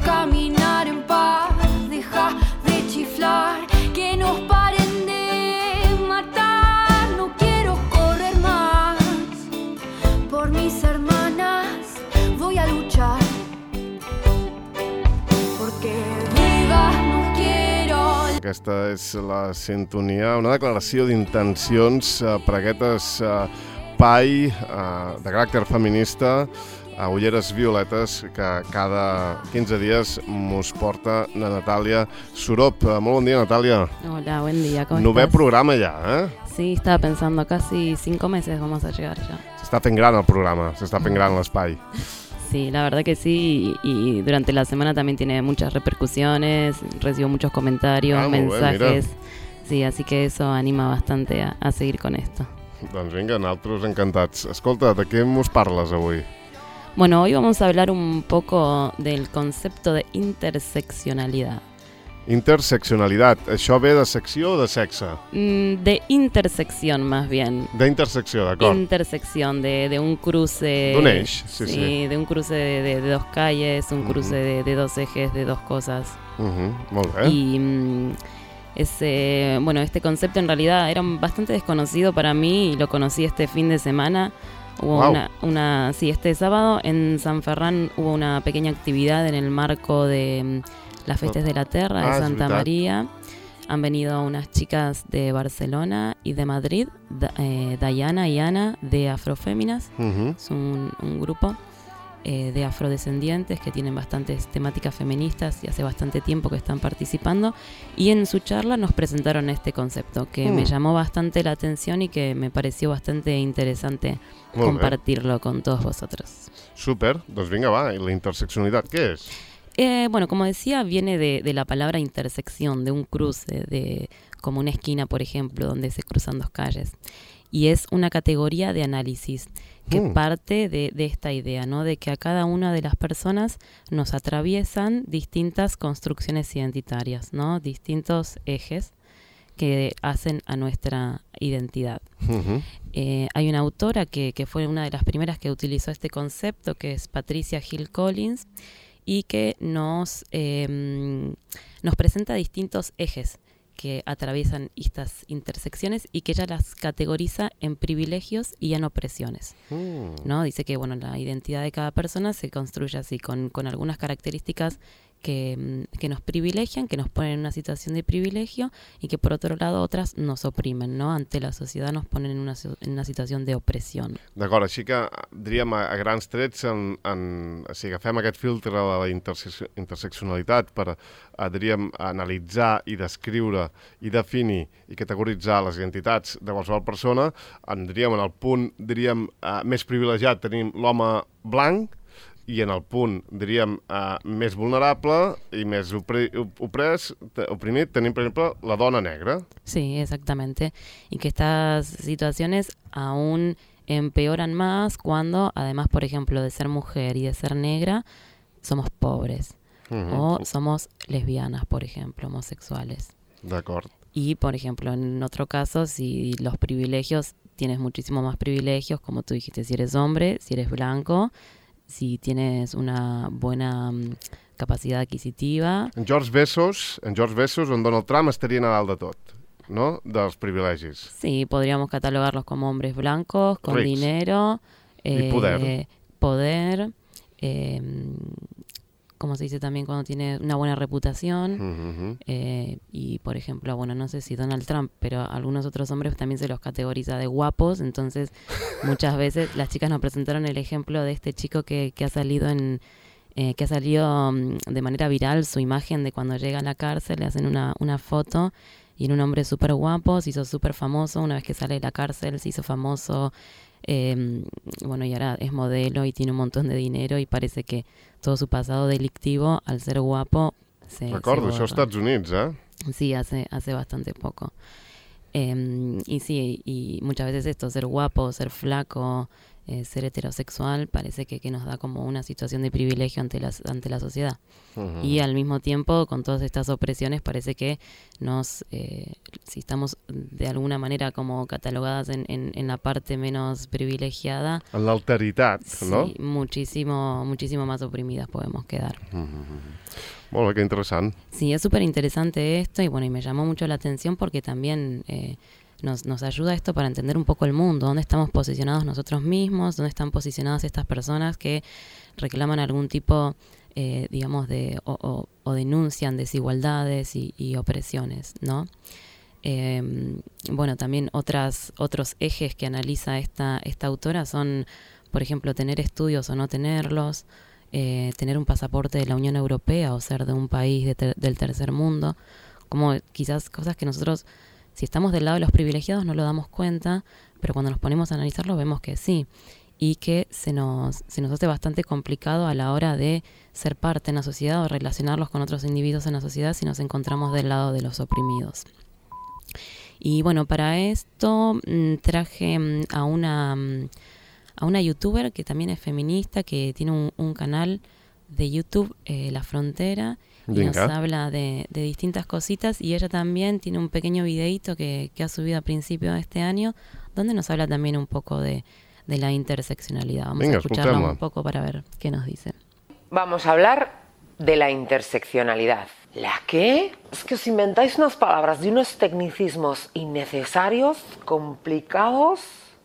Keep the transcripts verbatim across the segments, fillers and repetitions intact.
caminar en paz, deja de chiflar, que nos paren de matar. No quiero correr más por mis hermanas, voy a luchar porque vivas no quiero. Aquesta és la sintonia, una declaració d'intencions eh, per aquest espai eh, de caràcter feminista a Ulleres Violetes que cada quinze dies mos porta la Natàlia Surop. Eh, molt bon dia, Natàlia. Hola, buen día, ¿cómo Nové estás? programa ja, eh? Sí, estaba pensando, casi cinco meses vamos a llegar ya. S'està fent gran el programa, s'està fent gran l'espai. Sí, la verdad que sí, y, y durante la semana también tiene muchas repercusiones, recibo muchos comentarios, Ah, muy bien, mensajes, mira. sí, así que eso anima bastante a, a seguir con esto. Doncs vinga, nosaltres encantats. Escolta, de què mos parles avui? Bueno, hoy vamos a hablar un poco del concepto de interseccionalidad. Interseccionalitat. Això ve de secció o de sexe? Mm, De intersección más bien. D'intersecció, d'acord. Intersección de, de un cruce. D'un eix, sí, sí, sí. de un cruce de, de- de dos calles, un cruce Ujú. de, de dos ejes, de dos cosas. Uh -huh, molt bé. Y mm, ese, bueno, este concepto en realidad era bastante desconocido para mí y lo conocí este fin de semana. Hubo Wow. una, una, sí, este sábado en San Ferran hubo una pequeña actividad en el marco de mm, las Festes de la Terra Ah, de es Santa verdad. María. Han venido unas chicas de Barcelona y de Madrid, Da- eh, Dayana y Ana de Afroféminas. Uh -huh. Es un, un grupo eh, de afrodescendientes que tienen bastantes temáticas feministas y hace bastante tiempo que están participando. Y en su charla nos presentaron este concepto que Mm. me llamó bastante la atención y que me pareció bastante interesante Molt bé. compartirlo con todos vosotros. Super, doncs vinga, va, i la interseccionalitat, què és? Eh, bueno, como decía, viene de, de la palabra intersección, de un cruce, de como una esquina, por ejemplo, donde se cruzan dos calles. Y es una categoría de análisis que Mm. parte de, de esta idea, ¿no? De que a cada una de las personas nos atraviesan distintas construcciones identitarias, ¿no? Distintos ejes que hacen a nuestra identidad. Uh -huh. Eh, hay una autora que, que fue una de las primeras que utilizó este concepto, que es Patricia Hill Collins, y que nos, eh, nos presenta distintos ejes que atraviesan estas intersecciones y que ella las categoriza en privilegios y en opresiones, Mm. ¿no? Dice que bueno, la identidad de cada persona se construye así, con, con algunas características que, mm, que nos privilegian, que nos ponen en una situación de privilegio y que por otro lado otras nos oprimen, ¿no? Ante la sociedad nos ponen en una, si- en una situación de opresión. D'acord, així que diríem a, a grans trets, en, en, o sigui, agafem aquest filtre de la intersec interseccionalitat per, a, diríem, analitzar i descriure i definir i categoritzar les identitats de qualsevol persona. En, diríem, en el punt diríem, eh, més privilegiat tenim l'home blanc, i en el punt, diríem, eh, més vulnerable i més opri oprès, oprimit, tenim, per exemple, la dona negra. Sí, exactamente. Y que estas situaciones aún empeoran más cuando, además, por ejemplo, de ser mujer y de ser negra, somos pobres. Uh -huh. O somos lesbianas, por ejemplo, homosexuales. D'acord. Y, por ejemplo, en otro caso, si los privilegios, tienes muchísimo más privilegios, como tú dijiste, si eres hombre, si eres blanco, si tienes una buena mm, capacidad adquisitiva. En George Bezos, en George Bezos, en Donald Trump estarien a dalt de tot, no? Dels privilegis. Sí, podríamos catalogarlos como hombres blancos, con Rics. dinero, Y poder. poder, eh, como se dice también cuando tiene una buena reputación. Uh-huh. Eh, y por ejemplo, bueno, no sé si Donald Trump, pero a algunos otros hombres también se los categoriza de guapos, entonces muchas veces las chicas nos presentaron el ejemplo de este chico que, que ha salido en eh, que ha salido um, de manera viral su imagen de cuando llega a la cárcel, le hacen una, una foto y era un hombre súper guapo, se hizo súper famoso, una vez que sale de la cárcel se hizo famoso, eh, bueno, y ahora es modelo y tiene un montón de dinero y parece que todo su pasado delictivo, al ser guapo, se, Recordo, se això als borra. Estats Units, eh? Sí, hace, hace bastante poco. Eh, y sí, y muchas veces esto, ser guapo, ser flaco, eh, ser heterosexual parece que, que nos da como una situación de privilegio ante la, ante la sociedad. Uh-huh. Y al mismo tiempo, con todas estas opresiones, parece que nos, eh, si estamos de alguna manera como catalogadas en, en, en la parte menos privilegiada, en la alteridad, sí, no? muchísimo, muchísimo más oprimidas podemos quedar. Uh-huh. Bueno, qué interesante. Sí, es súper interesante esto y bueno, y me llamó mucho la atención porque también eh, nos, nos ayuda esto para entender un poco el mundo, dónde estamos posicionados nosotros mismos, dónde están posicionadas estas personas que reclaman algún tipo, eh, digamos, de o, o, o denuncian desigualdades y, y opresiones, ¿no? Eh, bueno, también otras otros ejes que analiza esta, esta autora son, por ejemplo, tener estudios o no tenerlos, Eh, tener un pasaporte de la Unión Europea o ser de un país de ter- del tercer mundo, como quizás cosas que nosotros, si estamos del lado de los privilegiados, no lo damos cuenta, pero cuando nos ponemos a analizarlo vemos que sí, y que se nos, se nos hace bastante complicado a la hora de ser parte en la sociedad o relacionarlos con otros individuos en la sociedad si nos encontramos del lado de los oprimidos. Y bueno, para esto mmm, traje mmm, a una... Mmm, a una youtuber que también es feminista, que tiene un, un canal de YouTube, eh, La Frontera, y Venga. nos habla de, de distintas cositas, y ella también tiene un pequeño videíto que, que ha subido a principio de este año, donde nos habla también un poco de, de la interseccionalidad. Vamos Venga, a escucharla escuchemos. un poco para ver qué nos dice. Vamos a hablar de la interseccionalidad. ¿La qué? Es que os inventáis unas palabras y unos tecnicismos innecesarios, complicados.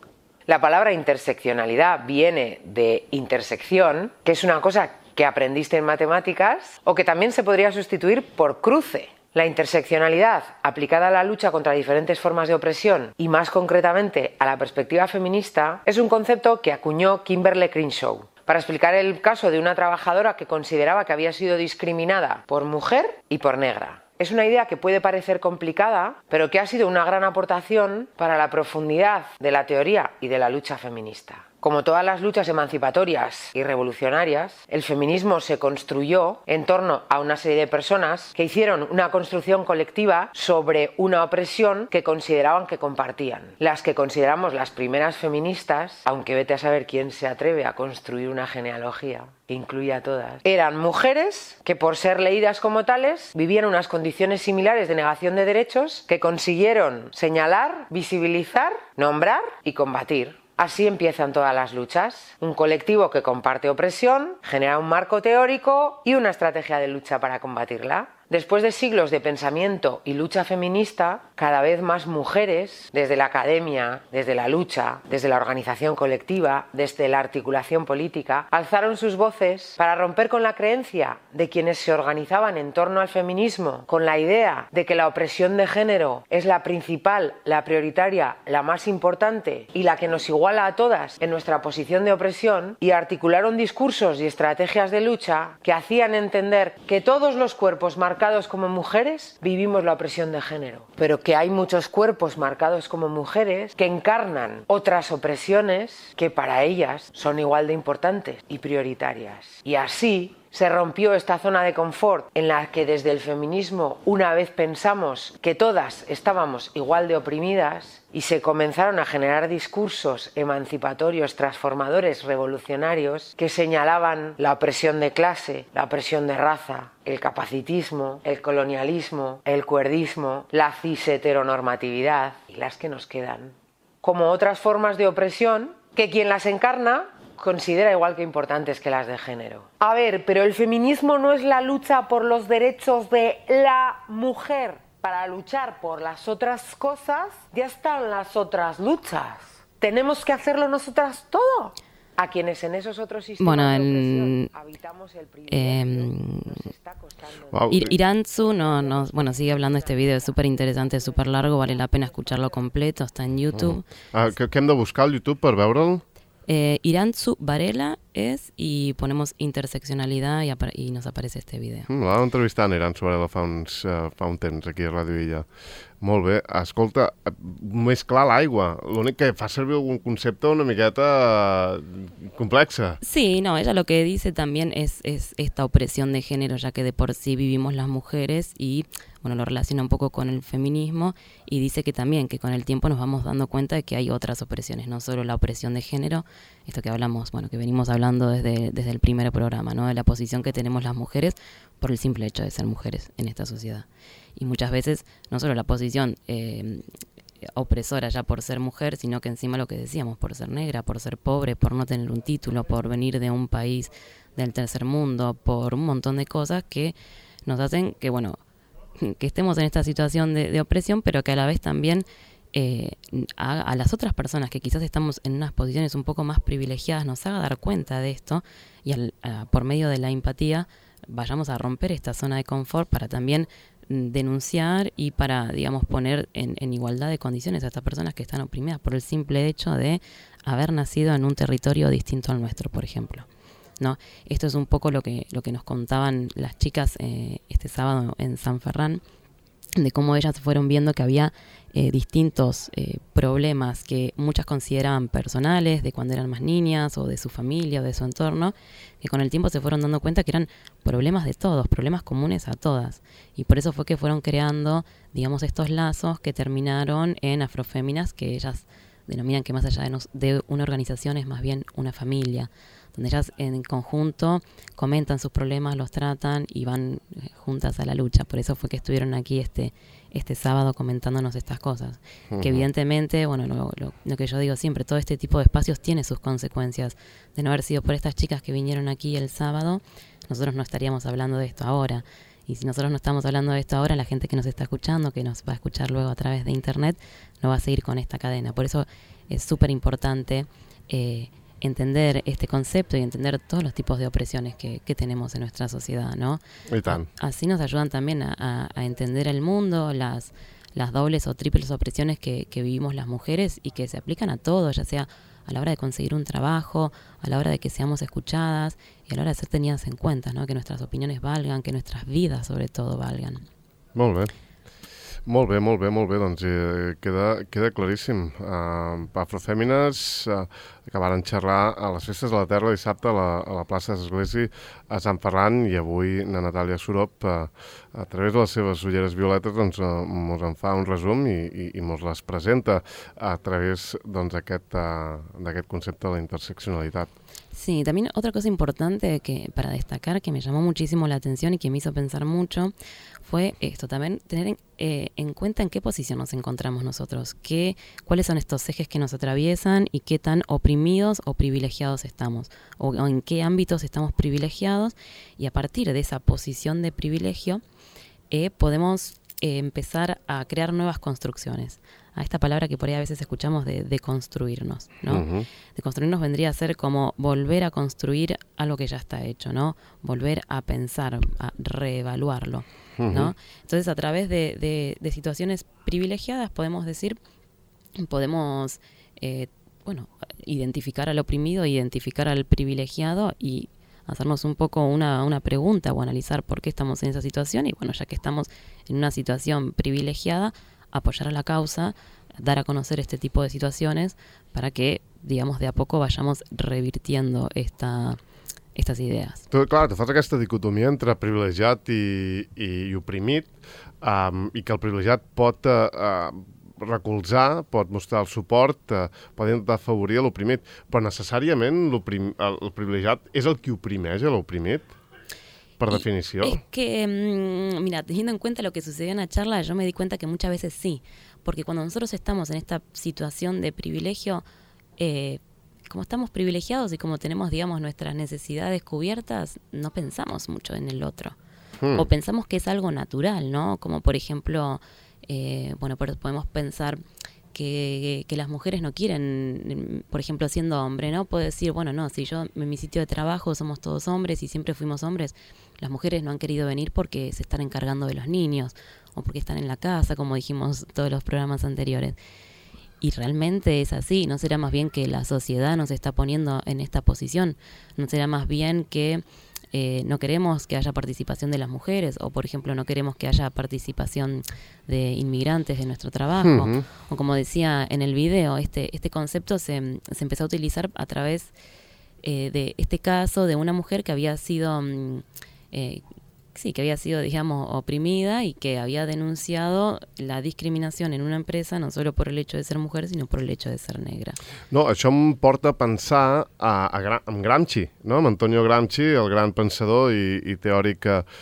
La palabra interseccionalidad viene de intersección, que es una cosa que aprendiste en matemáticas, o que también se podría sustituir por cruce. La interseccionalidad aplicada a la lucha contra diferentes formas de opresión y más concretamente a la perspectiva feminista es un concepto que acuñó Kimberlé Crenshaw para explicar el caso de una trabajadora que consideraba que había sido discriminada por mujer y por negra. Es una idea que puede parecer complicada, pero que ha sido una gran aportación para la profundidad de la teoría y de la lucha feminista. Como todas las luchas emancipatorias y revolucionarias, el feminismo se construyó en torno a una serie de personas que hicieron una construcción colectiva sobre una opresión que consideraban que compartían. Las que consideramos las primeras feministas, aunque vete a saber quién se atreve a construir una genealogía que incluye a todas, eran mujeres que por ser leídas como tales vivían unas condiciones similares de negación de derechos que consiguieron señalar, visibilizar, nombrar y combatir. Así empiezan todas las luchas. Un colectivo que comparte opresión, genera un marco teórico y una estrategia de lucha para combatirla. Después de siglos de pensamiento y lucha feminista, cada vez más mujeres, desde la academia, desde la lucha, desde la organización colectiva, desde la articulación política, alzaron sus voces para romper con la creencia de quienes se organizaban en torno al feminismo, con la idea de que la opresión de género es la principal, la prioritaria, la más importante y la que nos iguala a todas en nuestra posición de opresión, y articularon discursos y estrategias de lucha que hacían entender que todos los cuerpos marcados marcados como mujeres vivimos la opresión de género, pero que hay muchos cuerpos marcados como mujeres que encarnan otras opresiones que para ellas son igual de importantes y prioritarias. Y así se rompió esta zona de confort en la que desde el feminismo una vez pensamos que todas estábamos igual de oprimidas, y se comenzaron a generar discursos emancipatorios, transformadores, revolucionarios que señalaban la opresión de clase, la opresión de raza, el capacitismo, el colonialismo, el cuerdismo, la cis-heteronormatividad y las que nos quedan, como otras formas de opresión que quien las encarna considera igual que importantes que las de género. A ver, pero el feminismo no es la lucha por los derechos de la mujer. Para luchar por las otras cosas ya están las otras luchas. ¿Tenemos que hacerlo nosotras todo? A quienes en esos otros sistemas bueno, en, de opresión habitamos el privilegio, eh, nos está costando... Wow. Irantzu no, no, bueno, sigue hablando este video, es súper interesante, súper largo, vale la pena escucharlo completo, está en YouTube. Uh, uh, què hem de buscar al YouTube per veure'l? Eh, Irantzu Varela es y ponemos interseccionalidad y, apa- y nos aparece este video. Mm, L'anava entrevistant Iran Sobrela fa, uns, uh, fa un temps aquí a Ràdio Illa. Molt bé. Escolta, més clar l'aigua. L'únic que fa servir algun concepte una miqueta uh, complexa. Sí, no, ella lo que dice también es, es esta opresión de género, ya que de por sí vivimos las mujeres y, bueno, lo relaciona un poco con el feminismo y dice que también, que con el tiempo nos vamos dando cuenta de que hay otras opresiones, no solo la opresión de género, esto que hablamos, bueno, que venimos hablando desde, desde el primer programa, ¿no? De la posición que tenemos las mujeres por el simple hecho de ser mujeres en esta sociedad. Y muchas veces, no solo la posición eh, opresora ya por ser mujer, sino que encima lo que decíamos, por ser negra, por ser pobre, por no tener un título, por venir de un país del tercer mundo, por un montón de cosas que nos hacen que, bueno, que estemos en esta situación de, de opresión, pero que a la vez también eh, a, a las otras personas que quizás estamos en unas posiciones un poco más privilegiadas nos haga dar cuenta de esto y al, a, por medio de la empatía vayamos a romper esta zona de confort para también denunciar y para, digamos, poner en, en igualdad de condiciones a estas personas que están oprimidas por el simple hecho de haber nacido en un territorio distinto al nuestro, por ejemplo, ¿no? Esto es un poco lo que, lo que nos contaban las chicas eh, este sábado en San Ferrán, de cómo ellas fueron viendo que había eh, distintos eh, problemas que muchas consideraban personales, de cuando eran más niñas o de su familia o de su entorno, que con el tiempo se fueron dando cuenta que eran problemas de todos, problemas comunes a todas. Y por eso fue que fueron creando, digamos, estos lazos que terminaron en Afroféminas, que ellas denominan que más allá de, nos, de una organización es más bien una familia, donde ellas en conjunto comentan sus problemas, los tratan y van juntas a la lucha. Por eso fue que estuvieron aquí este este sábado comentándonos estas cosas. Uh-huh. Que evidentemente, bueno, lo, lo, lo que yo digo siempre, todo este tipo de espacios tiene sus consecuencias. De no haber sido por estas chicas que vinieron aquí el sábado, nosotros no estaríamos hablando de esto ahora. Y si nosotros no estamos hablando de esto ahora, la gente que nos está escuchando, que nos va a escuchar luego a través de internet, no va a seguir con esta cadena. Por eso es súper importante eh, entender este concepto y entender todos los tipos de opresiones que, que tenemos en nuestra sociedad, ¿no? Y tan. Así nos ayudan también a, a, a entender el mundo, las, las dobles o triples opresiones que, que vivimos las mujeres y que se aplican a todo, ya sea a la hora de conseguir un trabajo, a la hora de que seamos escuchadas y a la hora de ser tenidas en cuenta, ¿no? Que nuestras opiniones valgan, que nuestras vidas sobre todo valgan. Molt bé. Molt bé, molt bé, molt bé, doncs eh, queda, queda claríssim. Uh, Afrofèmines uh, que van xerrar a les Festes de la Terra dissabte a la, a la plaça d'Església a Sant Ferran i avui na Natàlia Surop uh, a través de les seves ulleres violetes doncs uh, mos en fa un resum i, i, i mos les presenta a través doncs aquest, uh, d'aquest concepte de la interseccionalitat. Sí, también otra cosa importante que para destacar que me llamó muchísimo la atención y que me hizo pensar mucho fue esto, también tener en, eh, en cuenta en qué posición nos encontramos nosotros, qué, cuáles son estos ejes que nos atraviesan y qué tan oprimidos o privilegiados estamos, o, o en qué ámbitos estamos privilegiados, y a partir de esa posición de privilegio eh, podemos eh, empezar a crear nuevas construcciones. A esta palabra que por ahí a veces escuchamos de, de construirnos, ¿no? Uh-huh. De construirnos vendría a ser como volver a construir algo que ya está hecho, ¿no? Volver a pensar, a reevaluarlo, uh-huh. ¿no? Entonces, a través de, de, de situaciones privilegiadas, podemos decir, podemos, eh, bueno, identificar al oprimido, identificar al privilegiado y hacernos un poco una, una pregunta o analizar por qué estamos en esa situación y, bueno, ya que estamos en una situación privilegiada, apoyar a la causa, dar a conocer este tipo de situaciones para que, digamos, de a poco vayamos revirtiendo esta, estas idees. Tu, clar, tu fas aquesta dicotomia entre privilegiat i, i, i oprimit um, i que el privilegiat pot uh, uh, recolzar, pot mostrar el suport, uh, pot intentar afavorir l'oprimit, però necessàriament el, el privilegiat és el que oprimeix a l'oprimit? Por definición. Es que, mmm, mira, teniendo en cuenta lo que sucedió en la charla, yo me di cuenta que muchas veces sí, porque cuando nosotros estamos en esta situación de privilegio, eh, como estamos privilegiados y como tenemos, digamos, nuestras necesidades cubiertas, no pensamos mucho en el otro. Hmm. O pensamos que es algo natural, ¿no? Como por ejemplo, eh, bueno, podemos pensar que, que las mujeres no quieren, por ejemplo, siendo hombre, ¿no? Puedo decir, bueno, no, si yo en mi sitio de trabajo somos todos hombres y siempre fuimos hombres, las mujeres no han querido venir porque se están encargando de los niños o porque están en la casa, como dijimos todos los programas anteriores. Y realmente es así. ¿No será más bien que la sociedad nos está poniendo en esta posición? ¿No será más bien que eh, no queremos que haya participación de las mujeres? O, por ejemplo, no queremos que haya participación de inmigrantes en nuestro trabajo. Uh-huh. O como decía en el video, este, este concepto se, se empezó a utilizar a través eh, de este caso de una mujer que había sido... Eh, Sí, que había sido, digamos, oprimida y que había denunciado la discriminació en una empresa no solo por el hecho de ser mujer, sino por el hecho de ser negra. No, això em porta a pensar a, a, Gra a Gramsci, no? Amb Antonio Gramsci, el gran pensador i, i teòric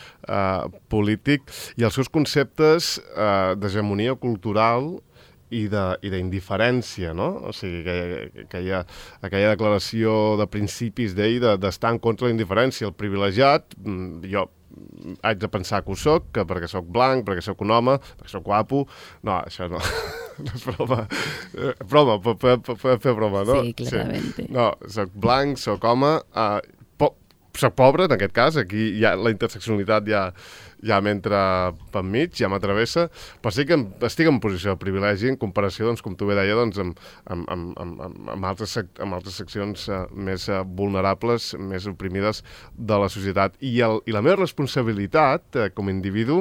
uh, polític, i els seus conceptes uh, d'hegemonia cultural i d'indiferència, no? O sigui, que, que hi ha aquella declaració de principis d'ell d'estar en contra de la indiferència. El privilegiat, jo haig de pensar que ho soc, que perquè soc blanc, perquè soc un home, perquè soc guapo... No, això no, no és broma. Eh, broma, podem fer broma, no? Sí, clarament. Sí. No, soc blanc, soc home, uh, po soc pobre, en aquest cas, aquí ja, la interseccionalitat ja, ja m'entra per mig, ja m'atravessa, però sí que estic en posició de privilegi en comparació, doncs, com tu bé deia, doncs, amb, amb, amb, amb, amb, altres, amb altres seccions uh, més uh, vulnerables, més oprimides de la societat. I, el, i la meva responsabilitat uh, com a individu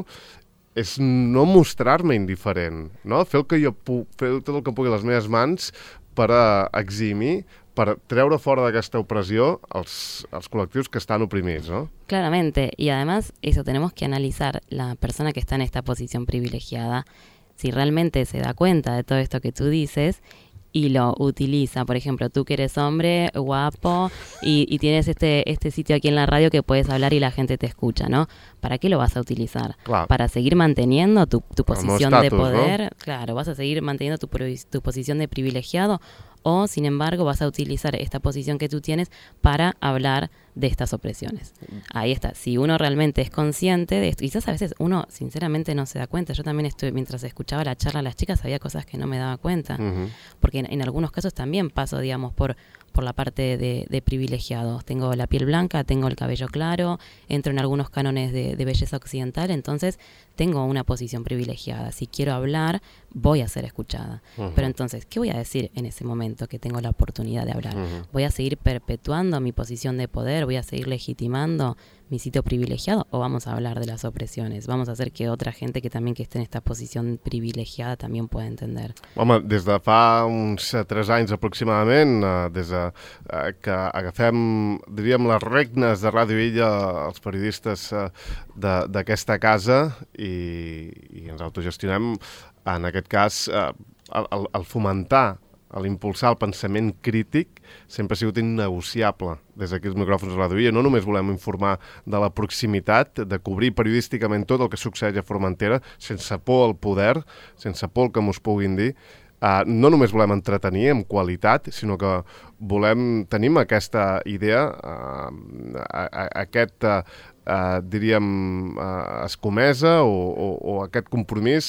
és no mostrar-me indiferent, no? Fer el que jo puc, fer tot el que pugui a les meves mans per uh, eximir, para treure fora d'aquesta opresión als, als colectivos que están oprimidos, ¿no? Claramente, y además eso, tenemos que analizar la persona que está en esta posición privilegiada, si realmente se da cuenta de todo esto que tú dices y lo utiliza. Por ejemplo, tú que eres hombre, guapo, y, y tienes este, este sitio aquí en la radio que puedes hablar y la gente te escucha, ¿no? ¿Para qué lo vas a utilizar? Claro. ¿Para seguir manteniendo tu, tu posición status, de poder? ¿no? Claro, ¿vas a seguir manteniendo tu, tu posición de privilegiado? O, sin embargo, vas a utilizar esta posición que tú tienes para hablar de estas opresiones. Ahí está. Si uno realmente es consciente de esto, quizás a veces uno sinceramente no se da cuenta. Yo también estuve, mientras escuchaba la charla a las chicas, había cosas que no me daba cuenta. Uh-huh. Porque en, en algunos casos también paso, digamos, por, por la parte de, de privilegiados. Tengo la piel blanca, tengo el cabello claro, entro en algunos cánones de, de belleza occidental, entonces tengo una posición privilegiada. Si quiero hablar, voy a ser escuchada. Uh-huh. Pero entonces, ¿qué voy a decir en ese momento que tengo la oportunidad de hablar? Uh-huh. ¿Voy a seguir perpetuando mi posición de poder? ¿Voy a seguir legitimando mi sitio privilegiado? ¿O vamos a hablar de las opresiones? Vamos a hacer que otra gente que también que esté en esta posición privilegiada también pueda entender. Home, des de fa uns tres anys aproximadament, eh, des de eh, que agafem, diríem, les regnes de Ràdio Illa, els periodistes eh, d'aquesta casa, i, i ens autogestionem, en aquest cas, eh, el, el, el fomentar, l'impulsar el pensament crític sempre ha sigut innegociable des d'aquí els micròfons de Ràdio Illa. No només volem informar de la proximitat, de cobrir periodísticament tot el que succeeix a Formentera, sense por al poder, sense por al que mos puguin dir. Uh, no només volem entretenir amb qualitat, sinó que volem, tenim aquesta idea, uh, a, a, aquest, uh, uh, diríem, uh, escomesa o, o, o aquest compromís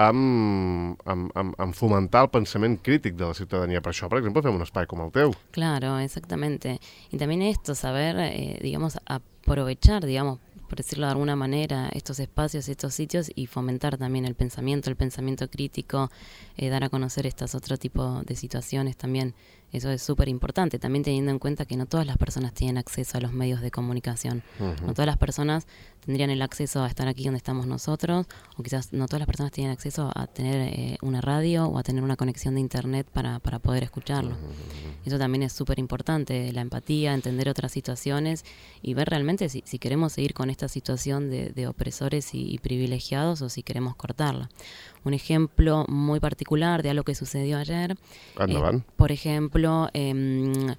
amb, amb, amb, amb fomentar el pensament crític de la ciutadania. Per això, per exemple, fem un espai com el teu. Claro, exactamente. Y también esto, saber, eh, digamos, aprovechar, digamos, por decirlo de alguna manera, estos espacios, estos sitios y fomentar también el pensamiento, el pensamiento crítico, eh, dar a conocer estos otro tipo de situaciones también. Eso es súper importante, también teniendo en cuenta que no todas las personas tienen acceso a los medios de comunicación. Uh-huh. No todas las personas tendrían el acceso a estar aquí donde estamos nosotros, o quizás no todas las personas tienen acceso a tener eh, una radio o a tener una conexión de internet para, para poder escucharlo. Uh-huh. Eso también es súper importante, la empatía, entender otras situaciones y ver realmente si, si queremos seguir con esta situación de, de opresores y, y privilegiados o si queremos cortarla. Un ejemplo muy particular de algo que sucedió ayer, eh, por ejemplo, eh,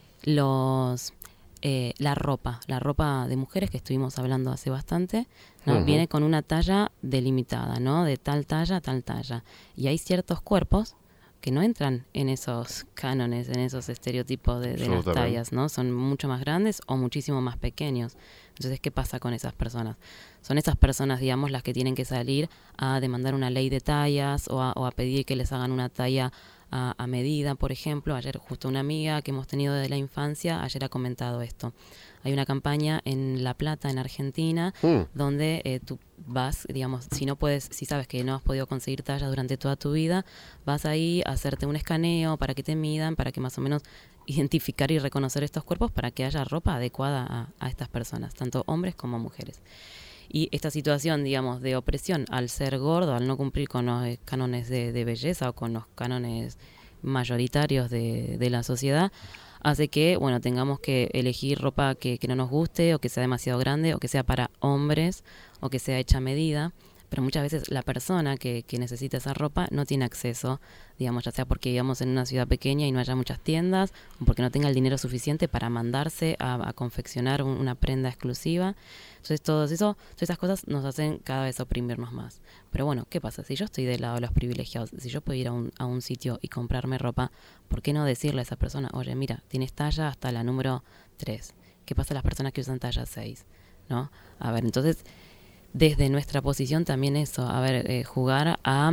los eh, la ropa, la ropa de mujeres que estuvimos hablando hace bastante, ¿no? Uh-huh. Viene con una talla delimitada, ¿no? De tal talla a tal talla. Y hay ciertos cuerpos que no entran en esos cánones, en esos estereotipos de, de las tallas, ¿no? Son mucho más grandes o muchísimo más pequeños. Entonces, ¿qué pasa con esas personas? Son esas personas, digamos, las que tienen que salir a demandar una ley de tallas o a, o a pedir que les hagan una talla a, a medida, por ejemplo. Ayer justo una amiga que hemos tenido desde la infancia, ayer ha comentado esto. Hay una campaña en La Plata, en Argentina, mm. donde eh, tú vas, digamos, si no puedes, si sabes que no has podido conseguir tallas durante toda tu vida, vas ahí a hacerte un escaneo para que te midan, para que más o menos identificar y reconocer estos cuerpos para que haya ropa adecuada a, a estas personas, tanto hombres como mujeres. Y esta situación, digamos, de opresión al ser gordo, al no cumplir con los cánones de, de belleza o con los cánones mayoritarios de, de la sociedad, hace que, bueno, tengamos que elegir ropa que, que no nos guste o que sea demasiado grande o que sea para hombres o que sea hecha a medida. Pero muchas veces la persona que, que necesita esa ropa no tiene acceso, digamos, ya sea porque vivamos en una ciudad pequeña y no haya muchas tiendas, o porque no tenga el dinero suficiente para mandarse a, a confeccionar un, una prenda exclusiva. Entonces, todo eso, todas esas cosas nos hacen cada vez oprimirnos más. Pero bueno, ¿qué pasa? Si yo estoy del lado de los privilegiados, si yo puedo ir a un, a un sitio y comprarme ropa, ¿por qué no decirle a esa persona, oye, mira, tienes talla hasta la número tres? ¿Qué pasa a las personas que usan talla seis? ¿No? A ver, entonces, desde nuestra posición también eso, a ver, eh, jugar a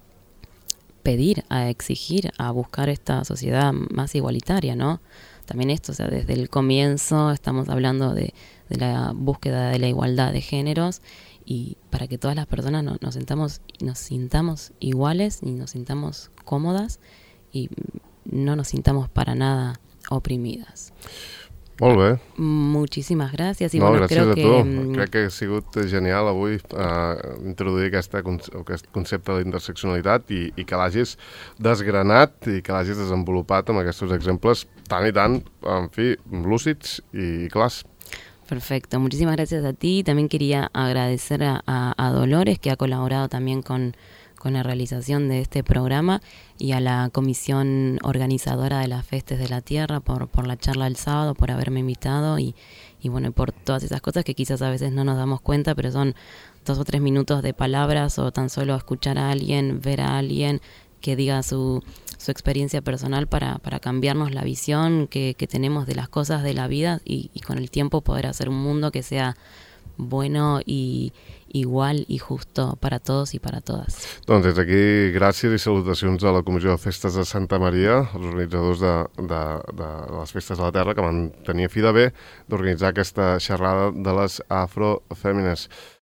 pedir, a exigir, a buscar esta sociedad más igualitaria, ¿no? También esto, o sea, desde el comienzo estamos hablando de, de la búsqueda de la igualdad de géneros y para que todas las personas no, nos sintamos, nos sintamos iguales y nos sintamos cómodas y no nos sintamos para nada oprimides. Molt bé. Muchísimas gracias. Y no, bueno, gràcies creo a que, tu. Crec que ha sigut genial avui uh, introduir aquesta, aquest concepte d'interseccionalitat i, i que l'hagis desgranat i que l'hagis desenvolupat amb aquests exemples tan i tan, en fi, lúcids i clars. Perfecto, muchísimas gracias a ti. También quería agradecer a, a, a Dolores, que ha colaborado también con, con la realización de este programa, y a la comisión organizadora de las Festes de la Tierra por, por la charla del sábado, por haberme invitado y, y bueno, por todas esas cosas que quizás a veces no nos damos cuenta, pero son dos o tres minutos de palabras o tan solo escuchar a alguien, ver a alguien que diga su, su experiencia personal para, para cambiarnos la visión que, que tenemos de las cosas de la vida y, y con el tiempo poder hacer un mundo que sea bueno y igual i justo para todos i para todas. Doncs des d'aquí gràcies i salutacions a la Comissió de Festes de Santa Maria, els organitzadors de, de, de les Festes de la Terra, que van tenir fi de bé d'organitzar aquesta xerrada de les afrofèmines.